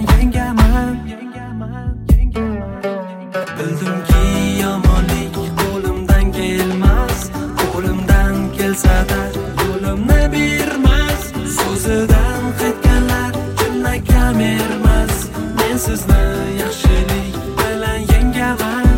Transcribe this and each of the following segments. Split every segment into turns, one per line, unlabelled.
yengaman. Bildimki yomonlik qo'limdan kelmas, qo'limdan kelsa-da yo'limni bermas. So'zidan qaytganlar chinakam ermas. Men sizni yaxshilik bilan yengaman.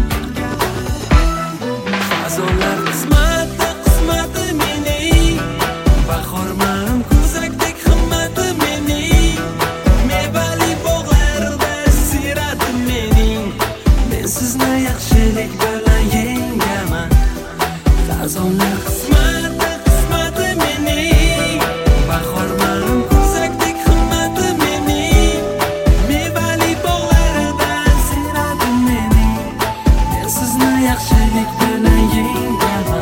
Fazonlar qismati mening, bahorman ko'zakdek himmati mening, mevali bog'larda sirati mening. Men sizni yaxshilik bilan yengaman. Fazonlar qismati mening, bahorman ko'zakdek himmati mening, mevali bog'larda sirati mening. Men sizni yaxshilik bilan yengaman.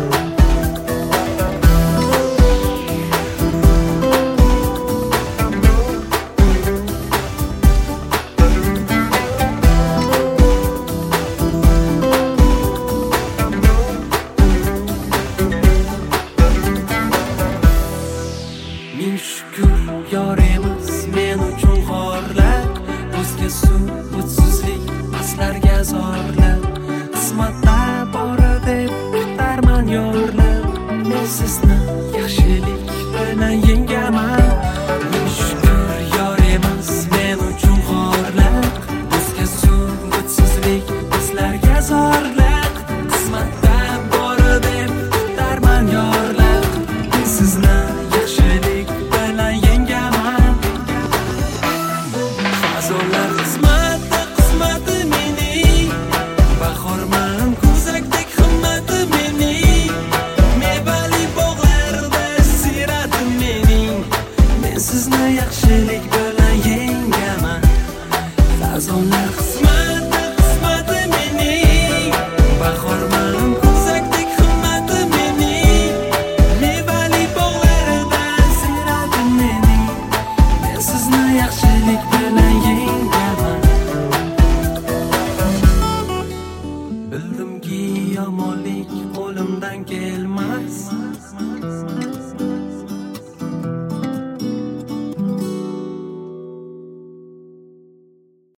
Ming shukr yorimiz men uchun xorliq, o'zga suvutsizlik paslarga zorliq. Qismatda bori deb kutarman yorliq. Men sizni yaxshilik bilan yengaman. Ming shukr yorimiz men uchun xorliq, o'zga suvutsizlik paslarga zorliq. Qismatda bori deb kutarman yorliq. Men sizni yaxshilik bilan yengaman. Fazonlar